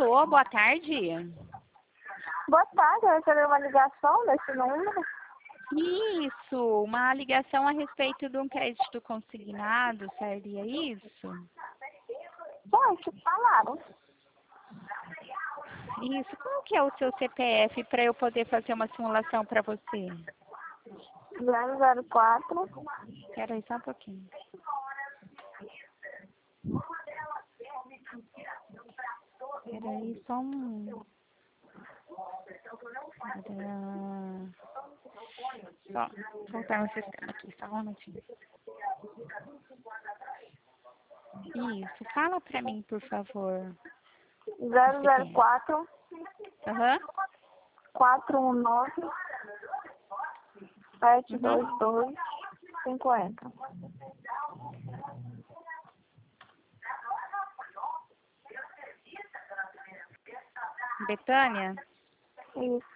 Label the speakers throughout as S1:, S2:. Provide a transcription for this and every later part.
S1: Alô, boa tarde.
S2: Boa tarde, eu recebi uma ligação desse número.
S1: Isso, uma ligação a respeito de um crédito consignado, seria isso?
S2: Gente, falaram.
S1: Isso, qual que é o seu CPF para eu poder fazer uma simulação para você?
S2: 004.
S1: Espera aí só um pouquinho. Espera aí só um... Só voltar no sistema aqui, só um minutinho. Isso, fala para mim, por favor.
S2: 004
S1: Aham.
S2: 419 722 50.
S1: Betânia?
S2: Isso.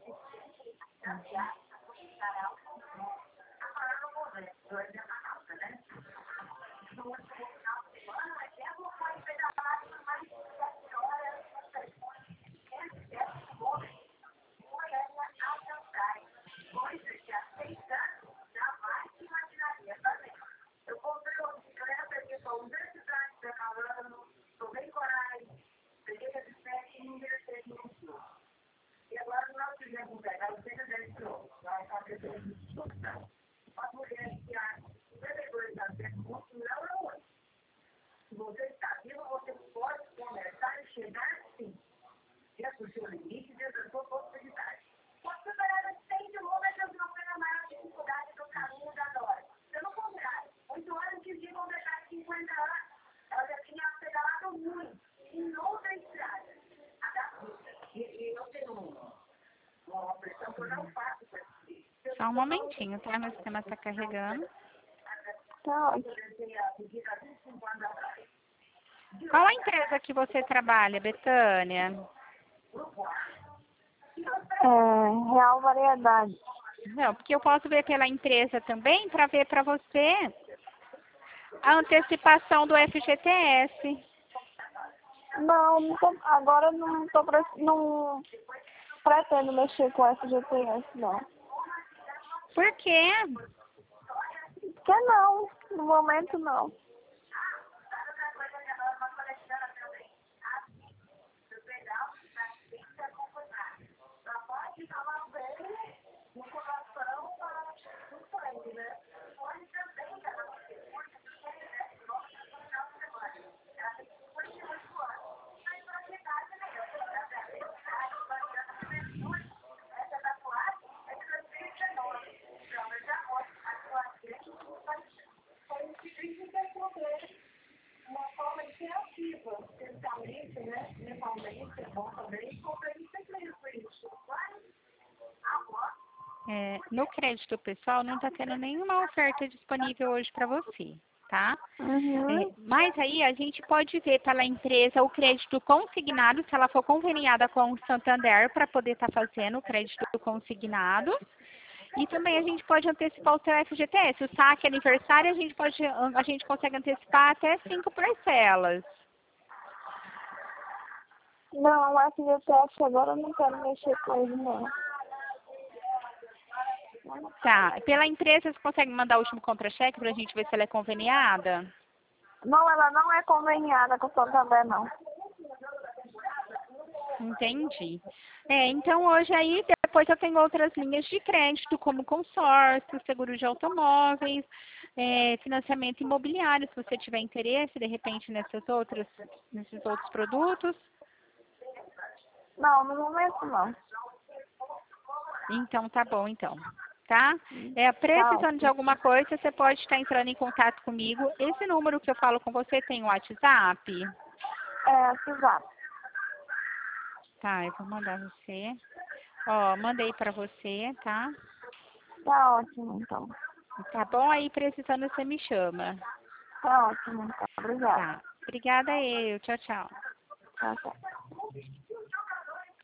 S1: Só um momentinho, tá? Meu sistema está carregando.
S2: Tá ótimo.
S1: Qual a empresa que você trabalha, Betânia?
S2: Real Variedade.
S1: Não, porque eu posso ver pela empresa também para ver para você a antecipação do FGTS.
S2: Não, agora não pretendo mexer com FGTS, não.
S1: Por quê?
S2: Porque não, no momento não.
S1: No crédito pessoal não está tendo nenhuma oferta disponível hoje para você, tá?
S2: Uhum.
S1: Mas aí a gente pode ver pela empresa o crédito consignado, se ela for conveniada com o Santander para poder estar fazendo o crédito consignado. E também a gente pode antecipar o seu FGTS. O saque aniversário a gente consegue antecipar até 5 parcelas.
S2: Não, o FGTS agora eu não quero mexer com ele, não.
S1: Tá. Pela empresa você consegue mandar o último contra-cheque para a gente ver se ela é conveniada?
S2: Não, ela não é conveniada com o Santander, não.
S1: Entendi. Então hoje aí, depois eu tenho outras linhas de crédito, como consórcio, seguro de automóveis, financiamento imobiliário, se você tiver interesse, de repente, nesses outros produtos.
S2: Não, no momento não.
S1: Então, tá bom, então. Tá?
S2: Tá
S1: Precisando de
S2: ótimo.
S1: alguma coisa, você pode estar entrando em contato comigo. Esse número que eu falo com você tem o WhatsApp?
S2: WhatsApp.
S1: Tá, eu vou mandar você. Ó, mandei pra você, tá?
S2: Tá ótimo, então.
S1: Tá bom? Aí, precisando, você me chama.
S2: Tá ótimo, então. Obrigada.
S1: Tá. Obrigada eu. Tchau, tchau.
S2: Tá, tá.